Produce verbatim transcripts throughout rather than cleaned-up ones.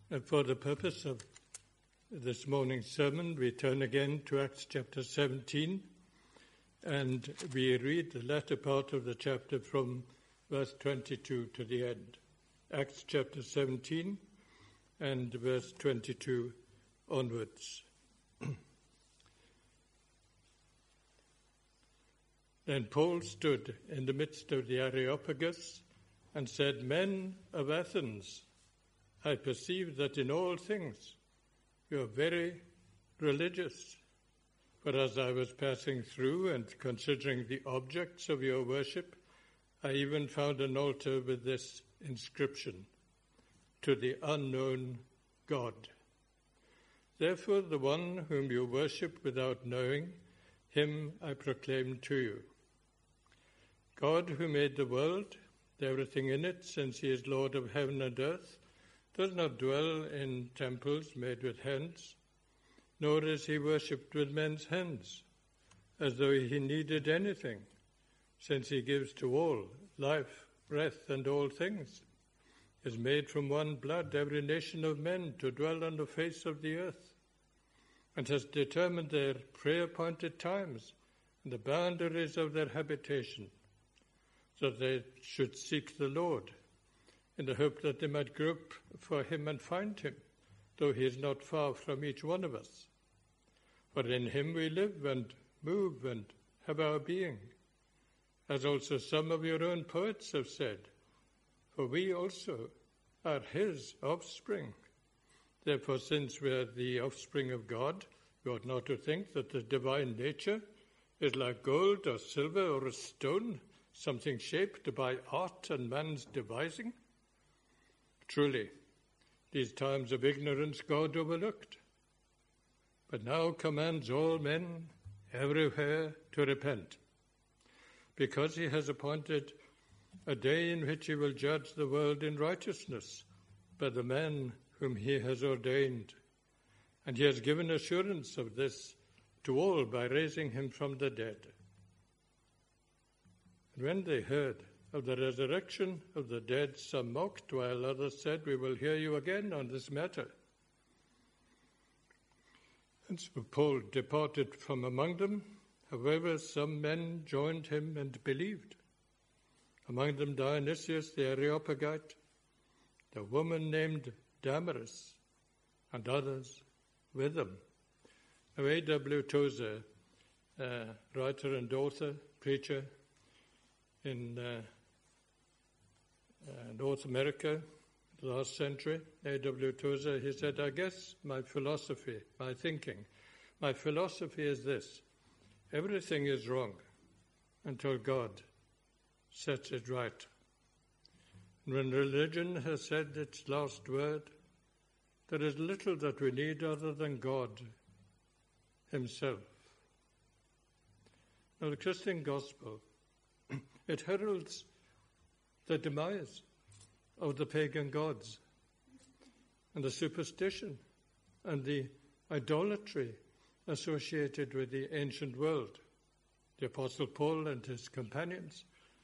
And for the purpose of this morning's sermon, we turn again to Acts chapter seventeen, and we read the latter part of the chapter from verse twenty-two to the end. Acts chapter seventeen and verse twenty-two onwards. Then Paul stood in the midst of the Areopagus and said, "Men of Athens, I perceive that in all things you are very religious. For as I was passing through and considering the objects of your worship, I even found an altar with this inscription, 'To the unknown God.' Therefore the one whom you worship without knowing, him I proclaim to you. God, who made the world, everything in it, since he is Lord of heaven and earth, does not dwell in temples made with hands, nor is he worshipped with men's hands, as though he needed anything, since he gives to all life, breath, and all things, is made from one blood every nation of men to dwell on the face of the earth, and has determined their pre-appointed times and the boundaries of their habitation, so that they should seek the Lord, in the hope that they might grope for him and find him, though he is not far from each one of us. For in him we live and move and have our being, as also some of your own poets have said, for we also are his offspring. Therefore, since we are the offspring of God, we ought not to think that the divine nature is like gold or silver or a stone, something shaped by art and man's devising. Truly, these times of ignorance God overlooked, but now commands all men everywhere to repent, because he has appointed a day in which he will judge the world in righteousness by the man whom he has ordained. And he has given assurance of this to all by raising him from the dead." And when they heard of the resurrection of the dead, some mocked, while others said, "We will hear you again on this matter." And so Paul departed from among them. However, some men joined him and believed, among them Dionysius the Areopagite, the woman named Damaris, and others with them. Now, A W Tozer, uh, writer and author, preacher in uh, uh, North America, last century, A W Tozer, he said, "I guess my philosophy, my thinking, my philosophy is this: everything is wrong until God sets it right. And when religion has said its last word, there is little that we need other than God himself." Now, the Christian gospel, it heralds the demise of the pagan gods and the superstition and the idolatry associated with the ancient world. The Apostle Paul and his companions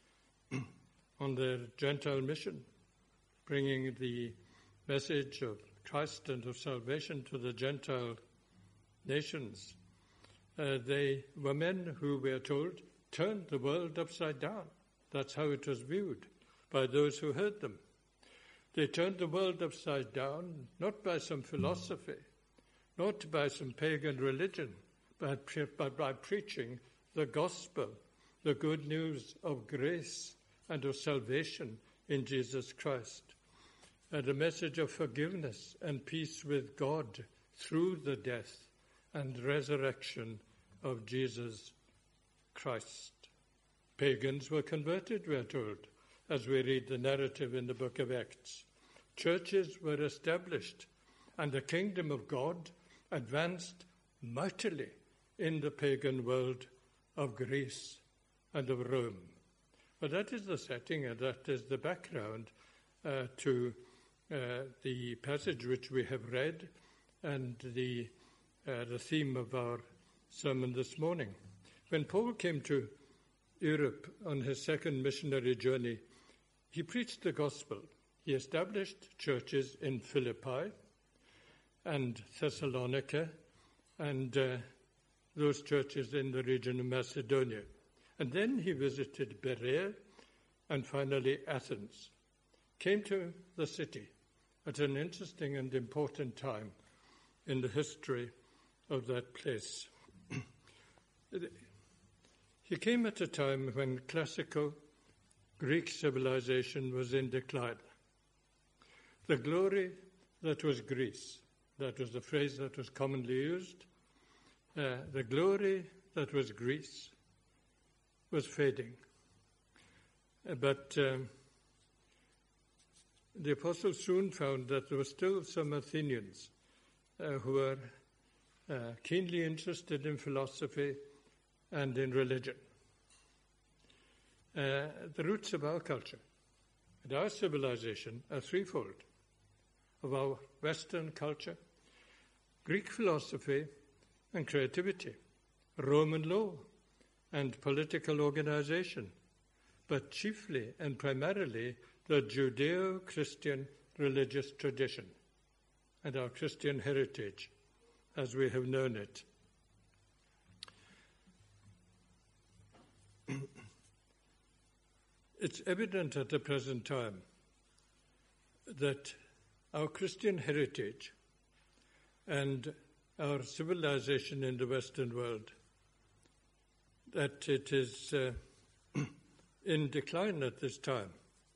on their Gentile mission, bringing the message of Christ and of salvation to the Gentile nations. Uh, they were men who, we are told, turned the world upside down. That's how it was viewed by those who heard them. They turned the world upside down, not by some philosophy, not by some pagan religion, but, but by preaching the gospel, the good news of grace and of salvation in Jesus Christ, and a message of forgiveness and peace with God through the death and resurrection of Jesus Christ. Pagans were converted, we are told, as we read the narrative in the book of Acts. Churches were established, and the kingdom of God advanced mightily in the pagan world of Greece and of Rome. But that is the setting, and that is the background uh, to uh, the passage which we have read and the, uh, the theme of our sermon this morning. When Paul came to Europe on his second missionary journey, he preached the gospel. He established churches in Philippi, and Thessalonica, and uh, those churches in the region of Macedonia. And then he visited Berea and finally Athens. Came to the city at an interesting and important time in the history of that place. He came at a time when classical Greek civilization was in decline. The glory that was Greece, that was the phrase that was commonly used, uh, the glory that was Greece was fading. Uh, but um, the apostles soon found that there were still some Athenians uh, who were uh, keenly interested in philosophy and in religion. Uh, the roots of our culture and our civilization are threefold. Of our Western culture, Greek philosophy and creativity, Roman law and political organization, but chiefly and primarily the Judeo-Christian religious tradition and our Christian heritage as we have known it. It's evident at the present time that our Christian heritage and our civilization in the Western world, that it is uh, in decline at this time.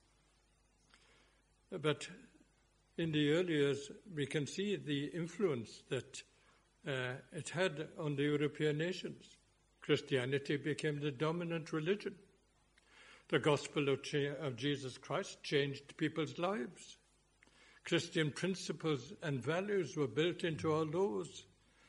But in the early years, we can see the influence that uh, it had on the European nations. Christianity became the dominant religion. The gospel of, cha- of Jesus Christ changed people's lives. Christian principles and values were built into our laws,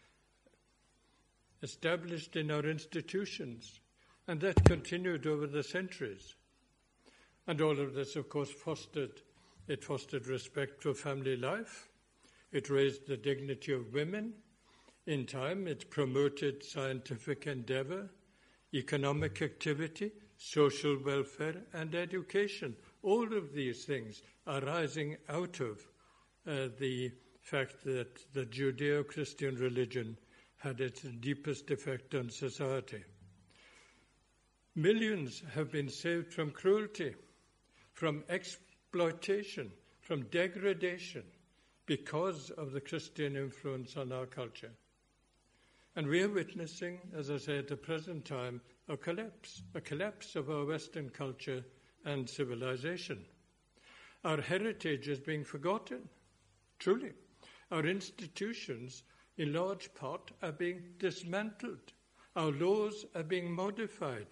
established in our institutions, and that continued over the centuries. And all of this, of course, fostered, it fostered respect for family life. It raised the dignity of women. In time, it promoted scientific endeavor, economic activity, social welfare, and education. All of these things are rising out of uh, the fact that the Judeo-Christian religion had its deepest effect on society. Millions have been saved from cruelty, from exploitation, from degradation because of the Christian influence on our culture. And we are witnessing, as I say, at the present time, a collapse, a collapse of our Western culture and civilization. Our heritage is being forgotten, truly. Our institutions, in large part, are being dismantled. Our laws are being modified.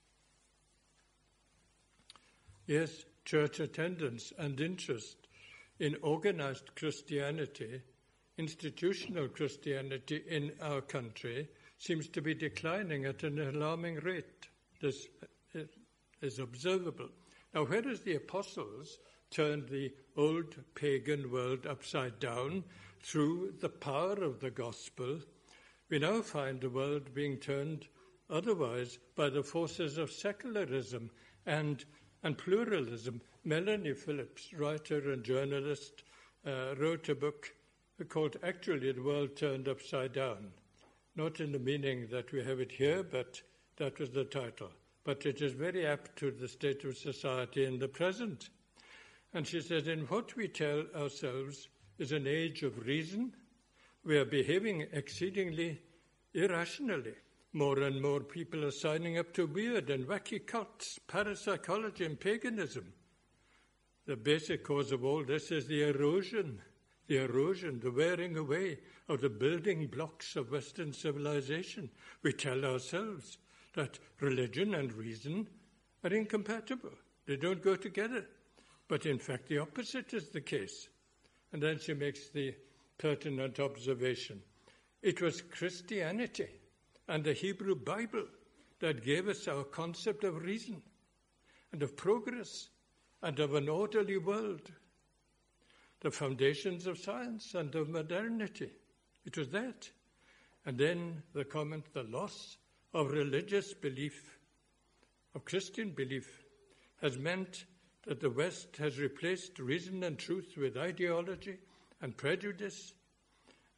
Yes, church attendance and interest in organized Christianity, institutional Christianity in our country, seems to be declining at an alarming rate. This is observable. Now, whereas the apostles turned the old pagan world upside down through the power of the gospel, we now find the world being turned otherwise by the forces of secularism and, and pluralism. Melanie Phillips, writer and journalist, uh, wrote a book called Actually the World Turned Upside Down. Not in the meaning that we have it here, but that was the title. But it is very apt to the state of society in the present. And she says, in what we tell ourselves is an age of reason, we are behaving exceedingly irrationally. More and more people are signing up to weird and wacky cults, parapsychology and paganism. The basic cause of all this is the erosion, the erosion, the wearing away of the building blocks of Western civilization. We tell ourselves that religion and reason are incompatible. They don't go together. But in fact, the opposite is the case. And then she makes the pertinent observation. It was Christianity and the Hebrew Bible that gave us our concept of reason and of progress and of an orderly world, the foundations of science and of modernity. It was that. And then the comment, the loss of religious belief, of Christian belief, has meant that the West has replaced reason and truth with ideology and prejudice,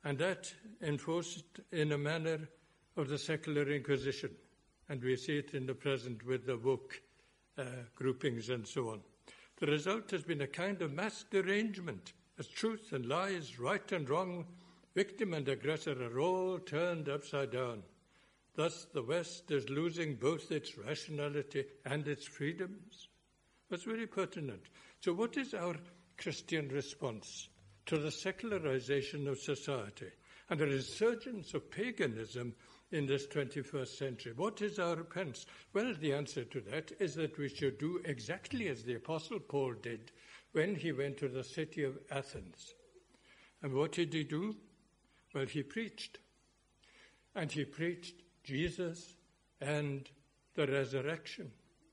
and that enforced in a manner of the secular Inquisition. And we see it in the present with the woke uh, groupings and so on. The result has been a kind of mass derangement, as truth and lies, right and wrong, victim and aggressor are all turned upside down. Thus the West is losing both its rationality and its freedoms. That's very pertinent. So what is our Christian response to the secularization of society and the resurgence of paganism in this twenty-first century? What is our repentance? Well, the answer to that is that we should do exactly as the Apostle Paul did when he went to the city of Athens. And what did he do? Well, he preached. And he preached Jesus and the resurrection.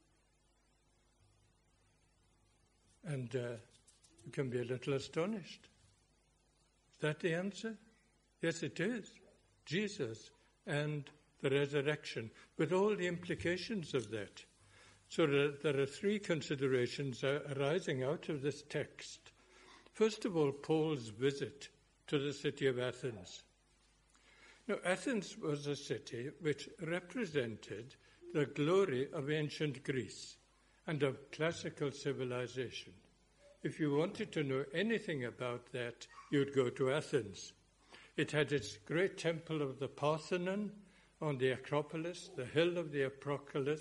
And uh, you can be a little astonished. Is that the answer? Yes, it is. Jesus and the resurrection, with all the implications of that. So there, there are three considerations uh, arising out of this text. First of all, Paul's visit to the city of Athens. Now, Athens was a city which represented the glory of ancient Greece and of classical civilization. If you wanted to know anything about that, you'd go to Athens. It had its great temple of the Parthenon on the Acropolis, the hill of the Apocalypse,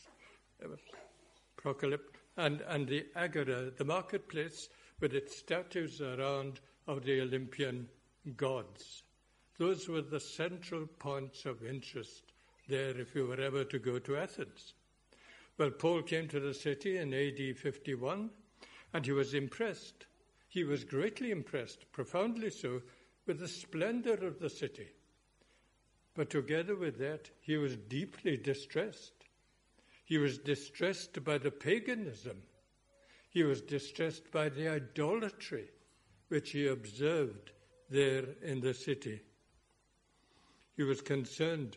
Apocalypse and, and the Agora, the marketplace, with its statues around of the Olympian gods. Those were the central points of interest there if you were ever to go to Athens. Well, Paul came to the city in A D fifty-one, and he was impressed. He was greatly impressed, profoundly so, with the splendor of the city. But together with that, he was deeply distressed. He was distressed by the paganism. He was distressed by the idolatry which he observed there in the city. He was concerned,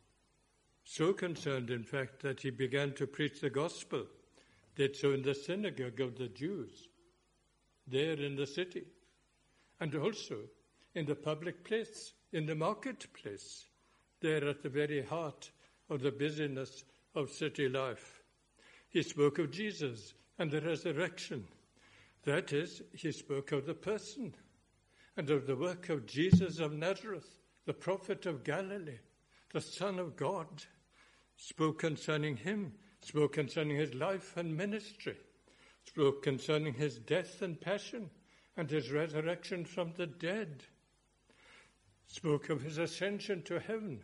so concerned, in fact, that he began to preach the gospel. Did so in the synagogue of the Jews, there in the city, and also in the public place, in the marketplace, there at the very heart of the busyness of city life. He spoke of Jesus and the resurrection. That is, he spoke of the person and of the work of Jesus of Nazareth, the prophet of Galilee, the Son of God. Spoke concerning him, spoke concerning his life and ministry, spoke concerning his death and passion and his resurrection from the dead, spoke of his ascension to heaven.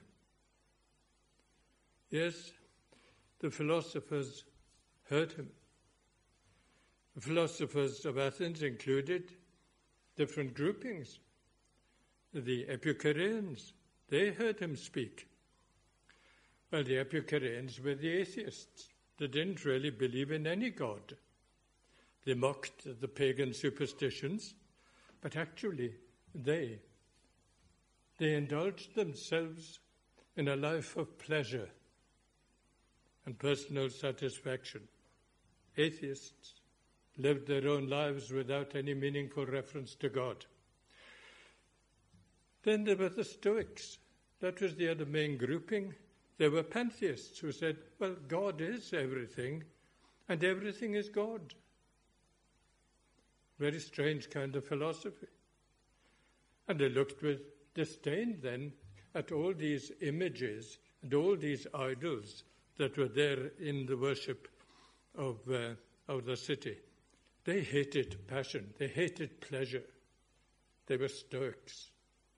Yes, the philosophers heard him. The philosophers of Athens included different groupings. The Epicureans, they heard him speak. Well, the Epicureans were the atheists. They didn't really believe in any god. They mocked the pagan superstitions, but actually they, they indulged themselves in a life of pleasure and personal satisfaction. Atheists lived their own lives without any meaningful reference to God. Then there were the Stoics. That was the other main grouping. There were pantheists who said, well, God is everything, and everything is God. Very strange kind of philosophy. And they looked with disdain then at all these images and all these idols that were there in the worship of, uh, of the city. They hated passion. They hated pleasure. They were Stoics.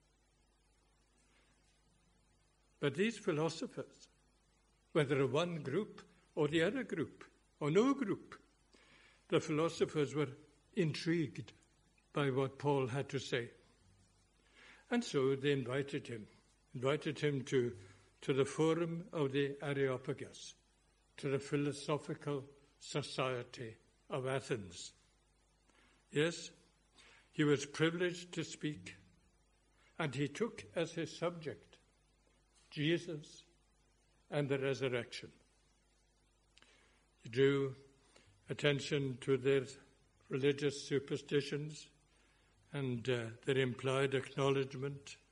But these philosophers, whether one group or the other group or no group, the philosophers were intrigued by what Paul had to say. And so they invited him, invited him to, to the Forum of the Areopagus, to the Philosophical Society of Athens. Yes, he was privileged to speak, and he took as his subject Jesus and the resurrection. He drew attention to their religious superstitions and uh, their implied acknowledgement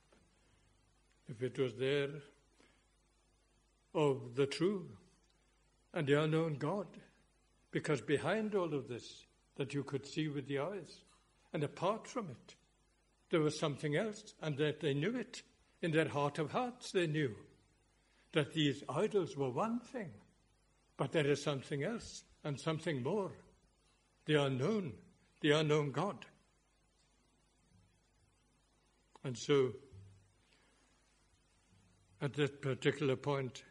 if it was there of the true and the unknown God, because behind all of this that you could see with the eyes, and apart from it, there was something else, and that they knew it. In their heart of hearts they knew that these idols were one thing, but there is something else and something more, the unknown, the unknown God. And so, at that particular point,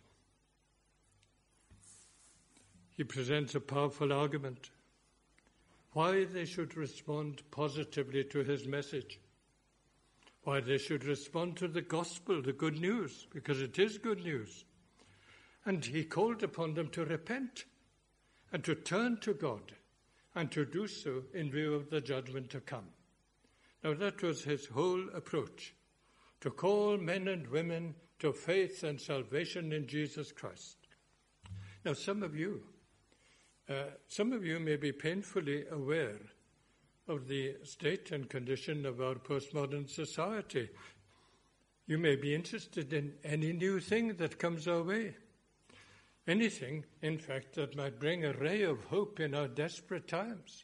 he presents a powerful argument why they should respond positively to his message, why they should respond to the gospel, the good news, because it is good news. And he called upon them to repent and to turn to God and to do so in view of the judgment to come. Now that was his whole approach, to call men and women to faith and salvation in Jesus Christ. Now some of you, uh, some of you may be painfully aware of the state and condition of our postmodern society. You may be interested in any new thing that comes our way. Anything, in fact, that might bring a ray of hope in our desperate times.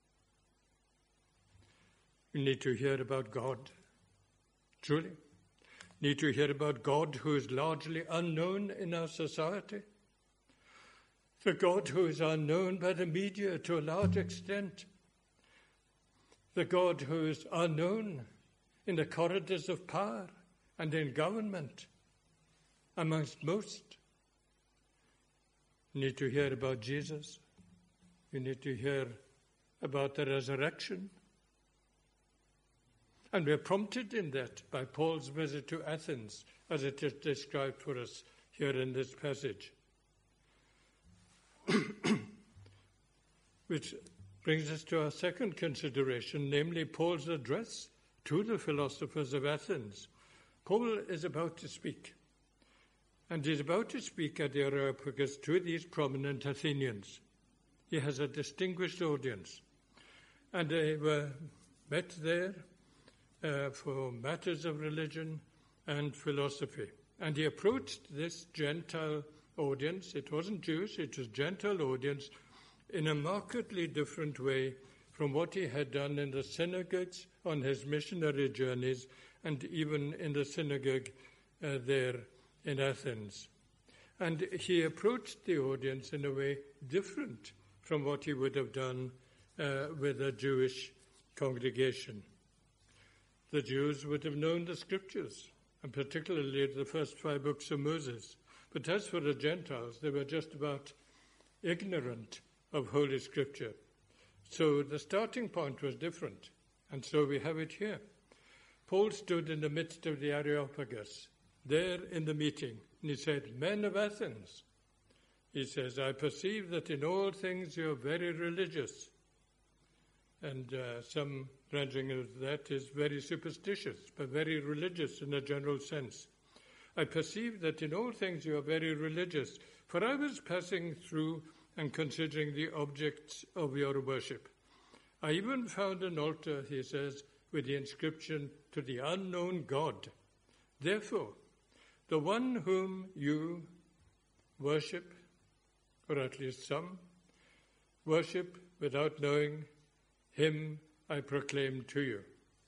You need to hear about God, truly. Need to hear about God who is largely unknown in our society. The God who is unknown by the media to a large extent. The God who is unknown in the corridors of power and in government amongst most. You need to hear about Jesus. You need to hear about the resurrection. And we're prompted in that by Paul's visit to Athens, as it is described for us here in this passage. Which brings us to our second consideration, namely Paul's address to the philosophers of Athens. Paul is about to speak, and he's about to speak at the Areopagus to these prominent Athenians. He has a distinguished audience, and they were met there uh, for matters of religion and philosophy. And he approached this Gentile audience, it wasn't Jewish, it was Gentile audience, in a markedly different way from what he had done in the synagogues on his missionary journeys and even in the synagogue uh, there in Athens. And he approached the audience in a way different from what he would have done uh, with a Jewish congregation. The Jews would have known the scriptures, and particularly the first five books of Moses. But as for the Gentiles, they were just about ignorant of Holy Scripture. So the starting point was different, and so we have it here. Paul stood in the midst of the Areopagus, there in the meeting, and he said, "Men of Athens," he says, "I perceive that in all things you are very religious." And uh, some rendering of that is very superstitious, but very religious in a general sense. "I perceive that in all things you are very religious, for I was passing through and considering the objects of your worship. I even found an altar," he says, "with the inscription, 'To the unknown God.' Therefore, the one whom you worship, or at least some, worship without knowing, him I proclaim to you."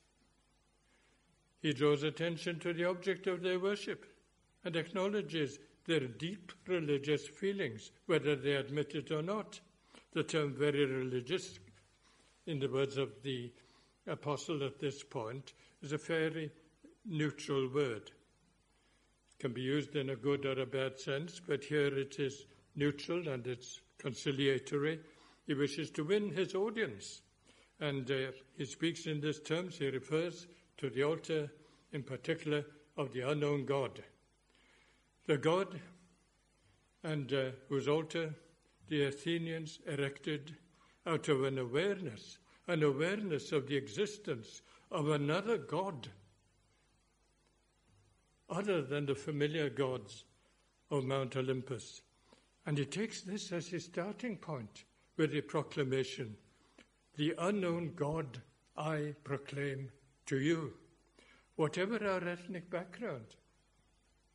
He draws attention to the object of their worship and acknowledges their deep religious feelings, whether they admit it or not. The term "very religious," in the words of the apostle at this point, is a fairly neutral word. It can be used in a good or a bad sense, but here it is neutral and it's conciliatory. He wishes to win his audience, and uh, he speaks in these terms. He refers to the altar in particular of the unknown God. The God and uh, whose altar the Athenians erected out of an awareness, an awareness of the existence of another God, other than the familiar gods of Mount Olympus. And he takes this as his starting point with the proclamation, "The unknown God I proclaim to you." Whatever our ethnic background,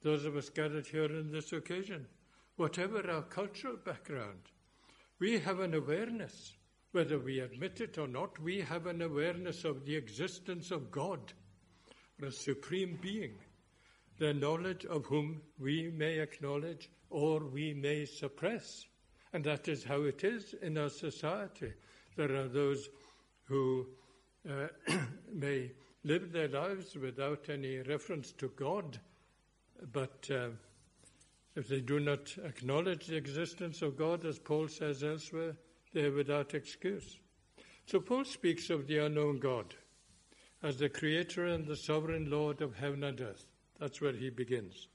those of us gathered here on this occasion, whatever our cultural background, we have an awareness, whether we admit it or not, we have an awareness of the existence of God, the supreme being, the knowledge of whom we may acknowledge or we may suppress. And that is how it is in our society. There are those who uh, may live their lives without any reference to God, but uh, if they do not acknowledge the existence of God, as Paul says elsewhere, they are without excuse. So Paul speaks of the unknown God as the creator and the sovereign Lord of heaven and earth. That's where he begins.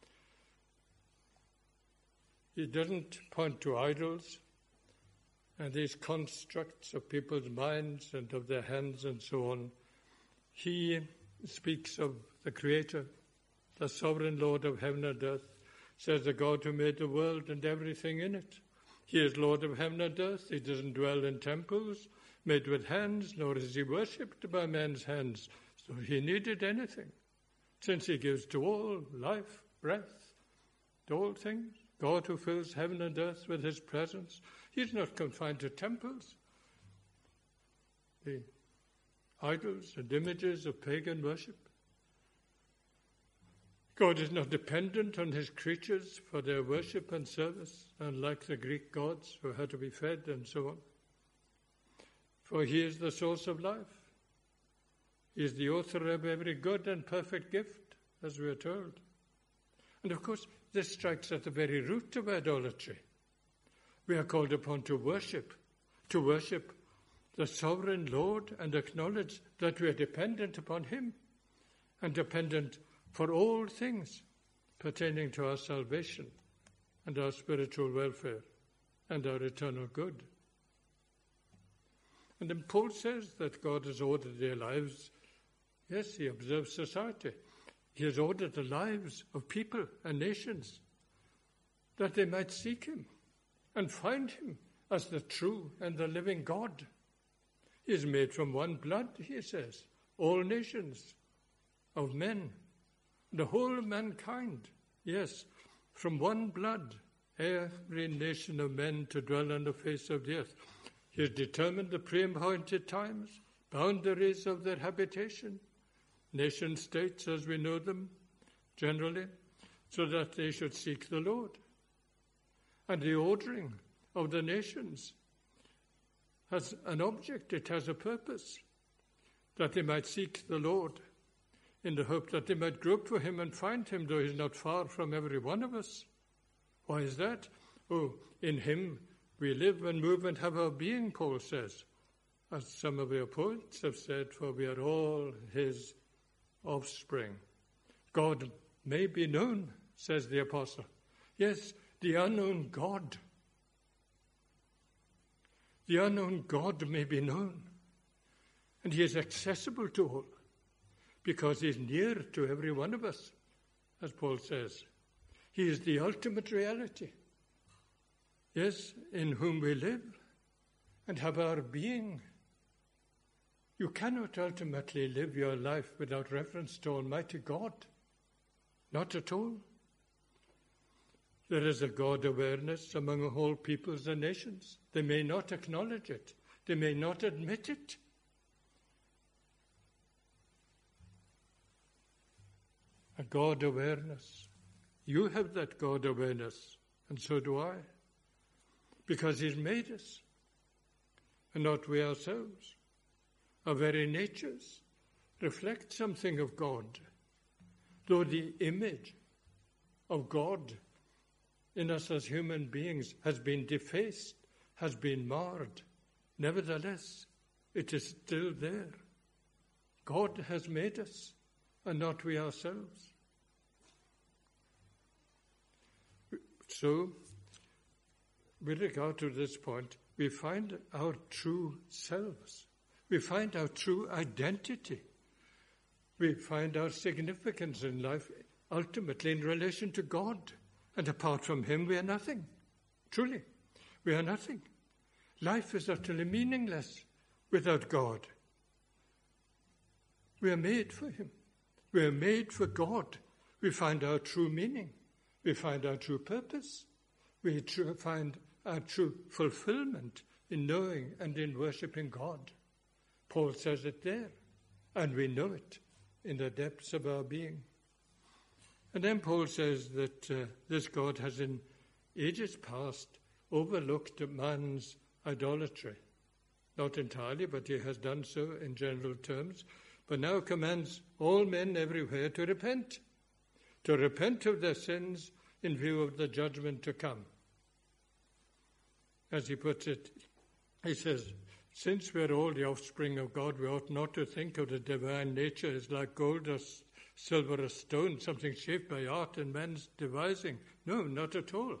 He doesn't point to idols and these constructs of people's minds and of their hands and so on. He speaks of the Creator, the sovereign Lord of heaven and earth, says the God who made the world and everything in it. He is Lord of heaven and earth. He doesn't dwell in temples made with hands, nor is he worshipped by men's hands. So he needed anything, since he gives to all life, breath, to all things. God who fills heaven and earth with his presence. He's not confined to temples. The idols and images of pagan worship. God is not dependent on his creatures for their worship and service, unlike the Greek gods who had to be fed and so on. For he is the source of life. He is the author of every good and perfect gift, as we are told. And of course, this strikes at the very root of idolatry. We are called upon to worship, to worship the sovereign Lord and acknowledge that we are dependent upon him and dependent for all things pertaining to our salvation and our spiritual welfare and our eternal good. And then Paul says that God has ordered their lives. Yes, he observes society. He has ordered the lives of people and nations that they might seek him and find him as the true and the living God. He is made from one blood, he says, all nations of men, the whole of mankind, yes, from one blood, every nation of men to dwell on the face of the earth. He has determined the pre-appointed times, boundaries of their habitation, nation-states as we know them generally, so that they should seek the Lord. And the ordering of the nations has an object, it has a purpose, that they might seek the Lord in the hope that they might grope for him and find him, though he's not far from every one of us. Why is that? Oh, in him we live and move and have our being, Paul says, as some of your poets have said, for we are all his offspring. God may be known, says the apostle. Yes, the unknown God. The unknown God may be known, and he is accessible to all, because he is near to every one of us, as Paul says. He is the ultimate reality. Yes, in whom we live and have our being. You cannot ultimately live your life without reference to Almighty God. Not at all. There is a God awareness among all peoples and nations. They may not acknowledge it. They may not admit it. A God awareness. You have that God awareness, and so do I, because he's made us, and not we ourselves. Our very natures reflect something of God, though the image of God in us as human beings has been defaced, has been marred. Nevertheless, it is still there. God has made us, and not we ourselves. So, with regard to this point, we find our true selves. We find our true identity. We find our significance in life ultimately in relation to God. And apart from him, we are nothing. Truly, we are nothing. Life is utterly meaningless without God. We are made for him. We are made for God. we find our true meaning. We find our true purpose. We tr- find our true fulfillment in knowing and in worshipping God. Paul says it there, and we know it in the depths of our being. And then Paul says that uh, this God has in ages past overlooked man's idolatry. Not entirely, but he has done so in general terms, but now commands all men everywhere to repent, to repent of their sins in view of the judgment to come. As he puts it, he says, since we are all the offspring of God, we ought not to think of the divine nature as like gold or silver or stone, something shaped by art and man's devising. No, not at all.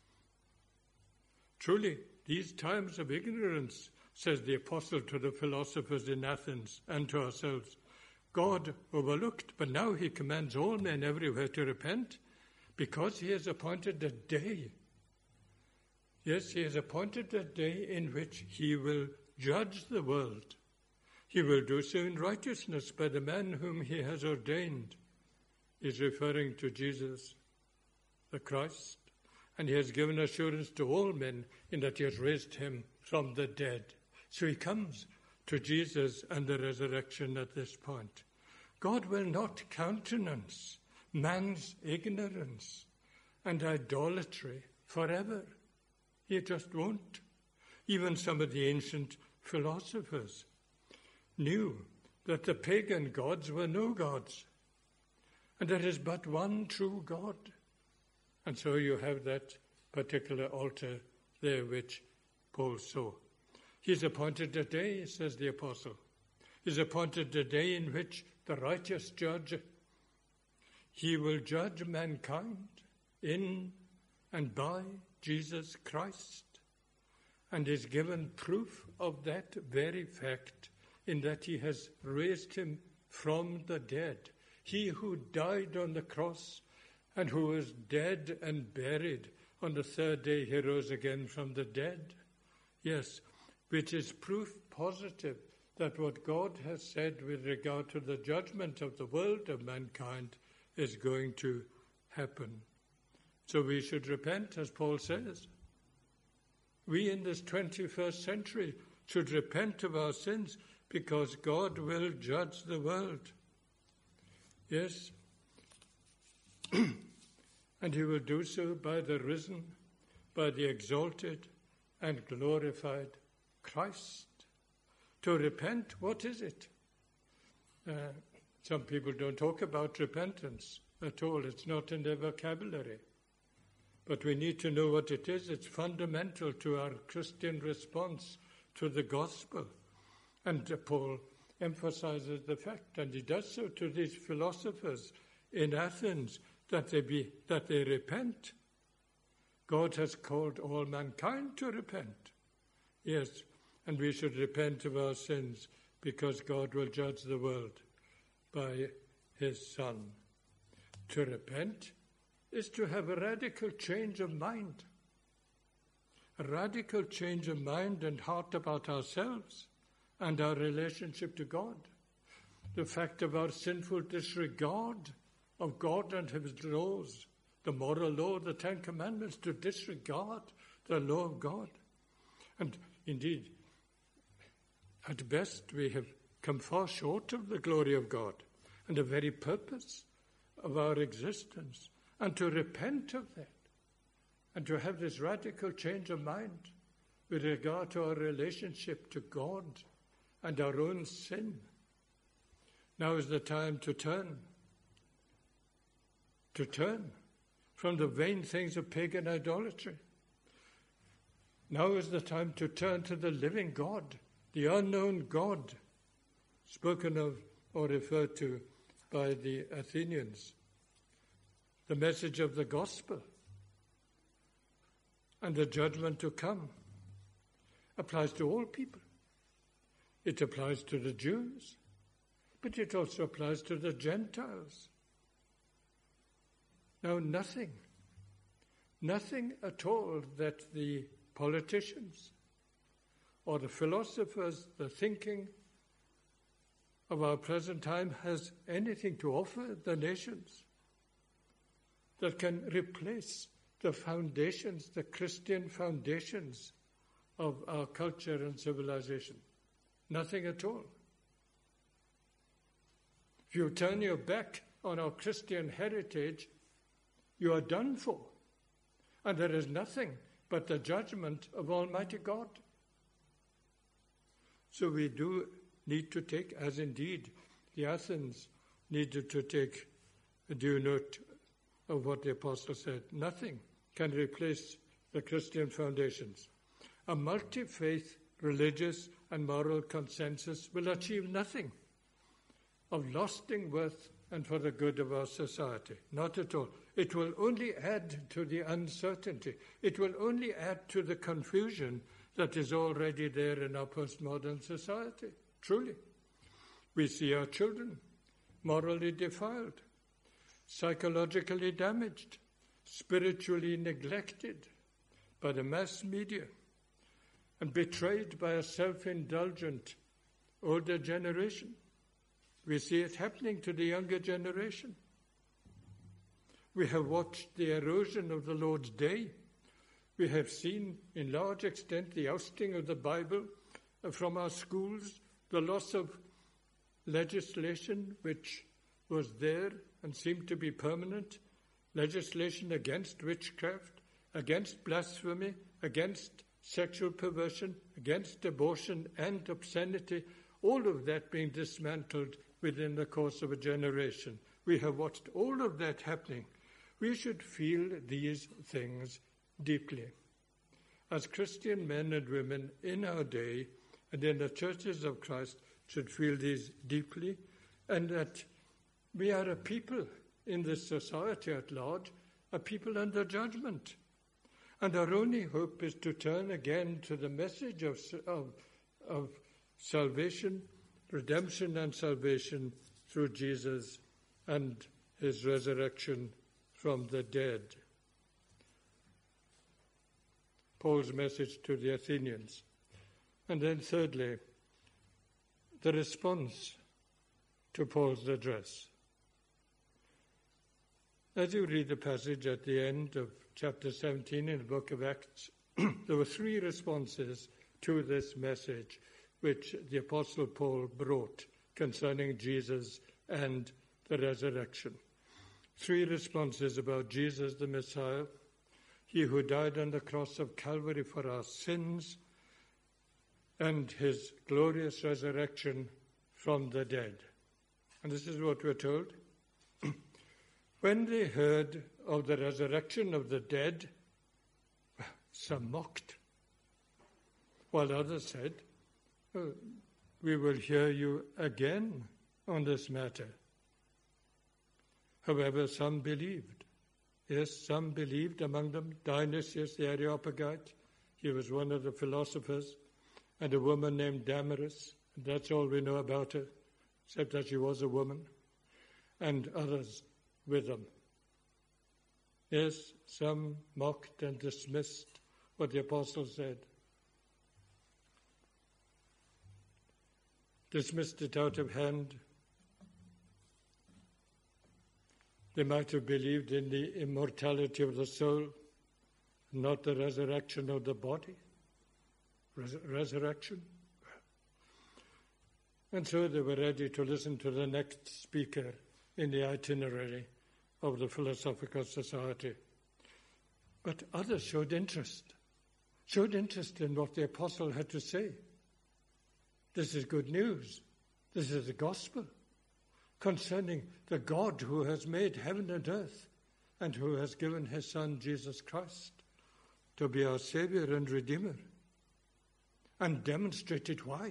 Truly, these times of ignorance, says the apostle to the philosophers in Athens and to ourselves, God overlooked, but now he commands all men everywhere to repent, because he has appointed a day. Yes, he has appointed a day in which he will judge the world. He will do so in righteousness by the man whom he has ordained. He's referring to Jesus, the Christ, and he has given assurance to all men in that he has raised him from the dead. So he comes to Jesus and the resurrection at this point. God will not countenance man's ignorance and idolatry forever. He just won't. Even some of the ancient philosophers knew that the pagan gods were no gods, and there is but one true God. And so you have that particular altar there which Paul saw. He's appointed a day, says the apostle. He's appointed a day in which the righteous judge, he will judge mankind in and by Jesus Christ, and is given proof of that very fact in that he has raised him from the dead. He who died on the cross and who was dead and buried, on the third day he rose again from the dead. Yes, which is proof positive that what God has said with regard to the judgment of the world of mankind is going to happen. So we should repent, as Paul says. We in this twenty-first century should repent of our sins because God will judge the world. Yes, and he will do so by the risen, by the exalted and glorified Christ. To repent, what is it? Uh, some people don't talk about repentance at all. It's not in their vocabulary. But we need to know what it is. It's fundamental to our Christian response to the gospel. And uh, Paul emphasizes the fact, and he does so to these philosophers in Athens, that they be that they repent. God has called all mankind to repent. Yes, and we should repent of our sins because God will judge the world by his Son. To repent is to have a radical change of mind, a radical change of mind and heart about ourselves and our relationship to God. The fact of our sinful disregard of God and his laws, the moral law, the Ten Commandments, to disregard the law of God. And indeed, at best, we have come far short of the glory of God and the very purpose of our existence. And to repent of that, and to have this radical change of mind with regard to our relationship to God and our own sin. Now is the time to turn, to turn from the vain things of pagan idolatry. Now is the time to turn to the living God, the unknown God, spoken of or referred to by the Athenians. The message of the gospel and the judgment to come applies to all people. It applies to the Jews, but it also applies to the Gentiles. Now, nothing, nothing at all that the politicians or the philosophers, the thinking of our present time has anything to offer the nations. that can replace the foundations, the Christian foundations of our culture and civilization. Nothing at all. If you turn your back on our Christian heritage, you are done for. And there is nothing but the judgment of Almighty God. So we do need to take, as indeed the Athens needed to take a due note of what the apostle said. Nothing can replace the Christian foundations. A multi-faith, religious and moral consensus will achieve nothing of lasting worth and for the good of our society. Not at all. It will only add to the uncertainty. It will only add to the confusion that is already there in our postmodern society. Truly. We see our children morally defiled, psychologically damaged, spiritually neglected by the mass media, and betrayed by a self-indulgent older generation. We see it happening to the younger generation. We have watched the erosion of the Lord's Day. We have seen, in large extent, the ousting of the Bible from our schools, the loss of legislation which was there and seemed to be permanent, legislation against witchcraft, against blasphemy, against sexual perversion, against abortion and obscenity, all of that being dismantled within the course of a generation. We have watched all of that happening. We should feel these things deeply. As Christian men and women in our day and in the churches of Christ should feel these deeply, and that we are a people in this society at large, a people under judgment. And our only hope is to turn again to the message of, of, of salvation, redemption and salvation through Jesus and his resurrection from the dead. Paul's message to the Athenians. And then thirdly, the response to Paul's address. As you read the passage at the end of chapter seventeen in the book of Acts, there were three responses to this message which the Apostle Paul brought concerning Jesus and the resurrection. Three responses about Jesus the Messiah, he who died on the cross of Calvary for our sins, and his glorious resurrection from the dead. And this is what we're told. When they heard of the resurrection of the dead, some mocked, while others said, oh, we will hear you again on this matter. However, some believed. Yes, some believed, among them Dionysius the Areopagite. He was one of the philosophers, and a woman named Damaris. That's all we know about her, except that she was a woman, and others with them. Yes, some mocked and dismissed what the apostle said. Dismissed it out of hand. They might have believed in the immortality of the soul, not the resurrection of the body. Res- resurrection. And so they were ready to listen to the next speaker in the itinerary of the Philosophical Society. But others showed interest, showed interest in what the apostle had to say. This is good news. This is the gospel concerning the God who has made heaven and earth and who has given his Son, Jesus Christ, to be our Savior and Redeemer, and demonstrated why.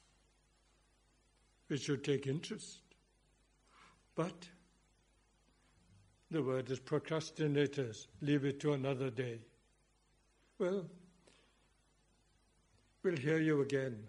We should take interest. But the word is procrastinators. Leave it to another day. Well, we'll hear you again.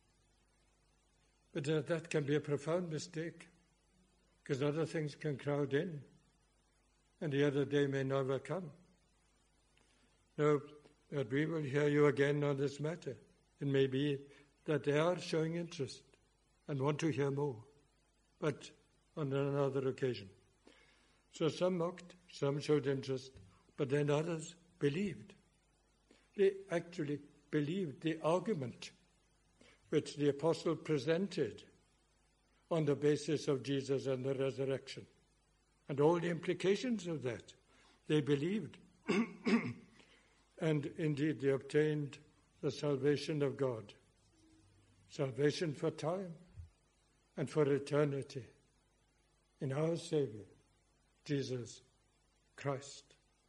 But uh, that can be a profound mistake, because other things can crowd in, and the other day may never come. No, but we will hear you again on this matter. It may be that they are showing interest and want to hear more, but on another occasion. So some mocked, some showed interest, but then others believed. They actually believed the argument which the apostle presented on the basis of Jesus and the resurrection, and all the implications of that. They believed. And indeed, they obtained the salvation of God, salvation for time and for eternity in our Savior, Jesus Christ.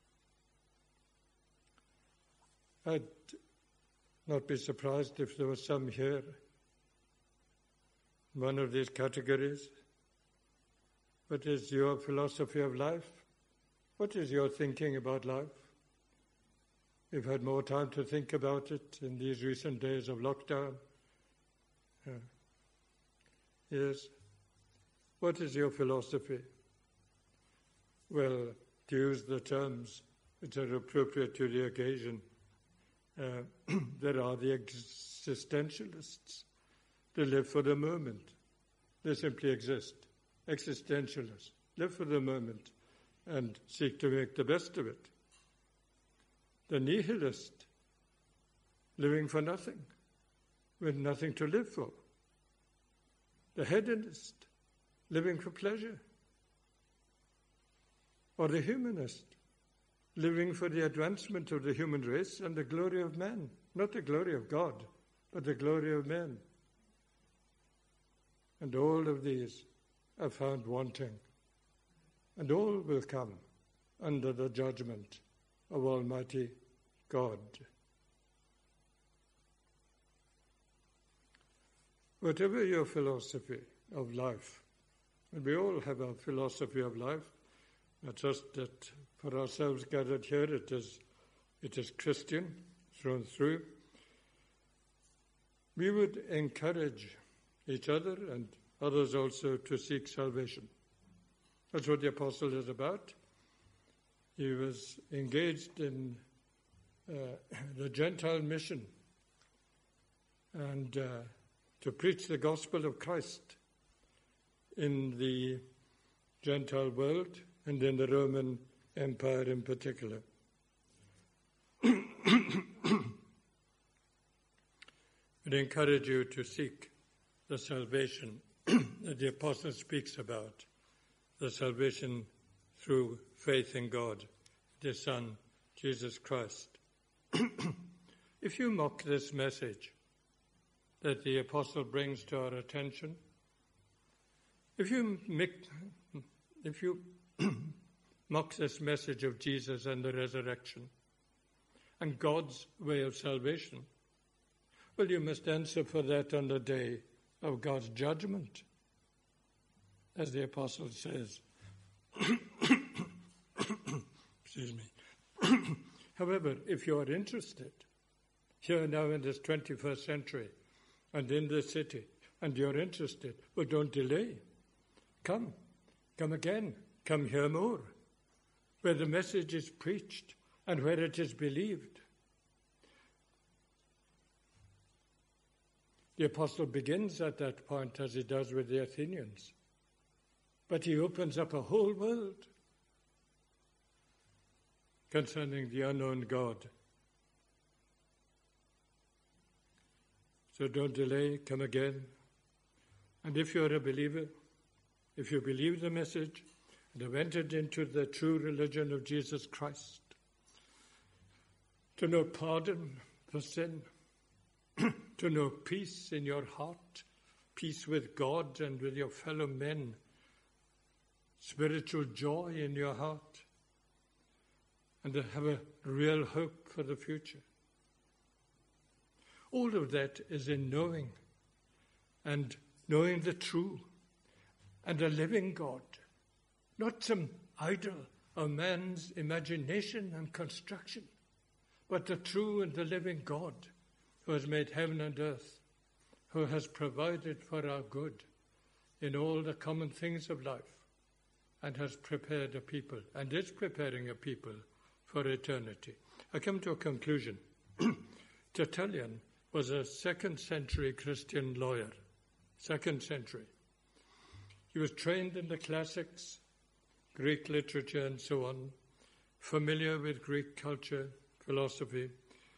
I'd not be surprised if there were some here in one of these categories. What is your philosophy of life? What is your thinking about life? You've had more time to think about it in these recent days of lockdown. Uh, yes. What is your philosophy? Well, to use the terms which are appropriate to the occasion, uh, there are the existentialists. They live for the moment. They simply exist. Existentialists live for the moment and seek to make the best of it. The nihilist, living for nothing, with nothing to live for. The hedonist, living for pleasure. Or the humanist, living for the advancement of the human race and the glory of man. Not the glory of God, but the glory of man. And all of these are found wanting. And all will come under the judgment of Almighty God. Whatever your philosophy of life, and we all have a philosophy of life, not just that for ourselves gathered here, it is, it is Christian through and through. We would encourage each other and others also to seek salvation. That's what the apostle is about. He was engaged in uh, the Gentile mission and uh, to preach the gospel of Christ in the Gentile world and in the Roman Empire in particular. I'd encourage you to seek the salvation that the apostle speaks about, the salvation through faith in God, His Son, Jesus Christ. If you mock this message that the apostle brings to our attention, if you make, if you mock this message of Jesus and the resurrection and God's way of salvation, well, you must answer for that on the day of God's judgment, as the apostle says. Excuse me. However, if you are interested, here now in this twenty-first century and in this city, and you're interested, well, don't delay. Come. Come again. Come hear more. Where the message is preached and where it is believed. The apostle begins at that point as he does with the Athenians. But he opens up a whole world concerning the unknown God. So don't delay, come again. And if you're a believer, if you believe the message and have entered into the true religion of Jesus Christ, to know pardon for sin, to know peace in your heart, peace with God and with your fellow men, spiritual joy in your heart, and to have a real hope for the future. All of that is in knowing, and knowing the true, and a living God, not some idol of man's imagination and construction, but the true and the living God who has made heaven and earth, who has provided for our good in all the common things of life, and has prepared a people, and is preparing a people for eternity. I come to a conclusion. Tertullian was a second century Christian lawyer, second century. He was trained in the classics, Greek literature and so on, familiar with Greek culture, philosophy,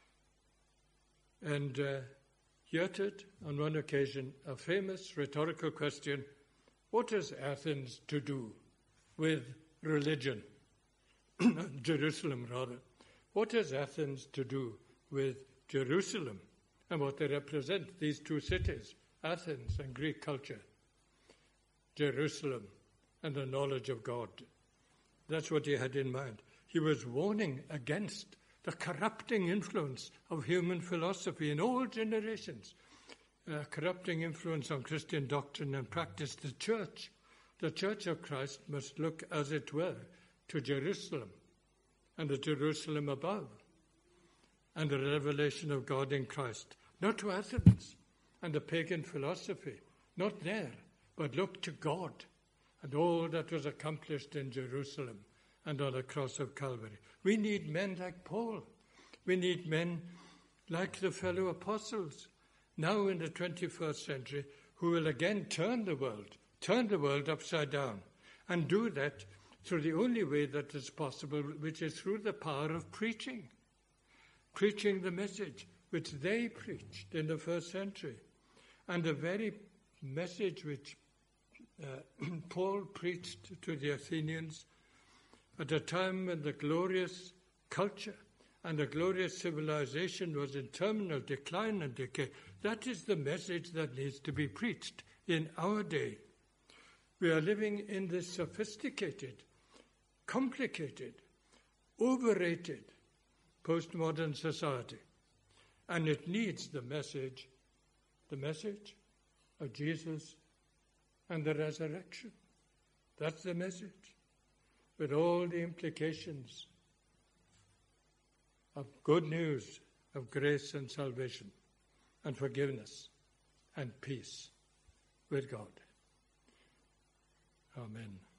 and uh, he uttered on one occasion a famous rhetorical question: what has Athens to do with religion? Jerusalem, rather. What has Athens to do with Jerusalem and what they represent, these two cities, Athens and Greek culture, Jerusalem and the knowledge of God? That's what he had in mind. He was warning against the corrupting influence of human philosophy in all generations, uh, corrupting influence on Christian doctrine and practice. The church, the church of Christ must look, as it were, to Jerusalem and the Jerusalem above and the revelation of God in Christ, not to Athens and the pagan philosophy, not there, but look to God and all that was accomplished in Jerusalem and on the cross of Calvary. We need men like Paul. We need men like the fellow apostles, now in the twenty-first century, who will again turn the world, turn the world upside down, and do that through the only way that is possible, which is through the power of preaching. Preaching the message which they preached in the first century, and the very message which uh, Paul preached to the Athenians at a time when the glorious culture and the glorious civilization was in terminal decline and decay. That is the message that needs to be preached in our day. We are living in this sophisticated, complicated, overrated, postmodern society, and it needs the message, the message of Jesus and the resurrection. That's the message, with all the implications of good news of grace and salvation and forgiveness and peace with God. Amen.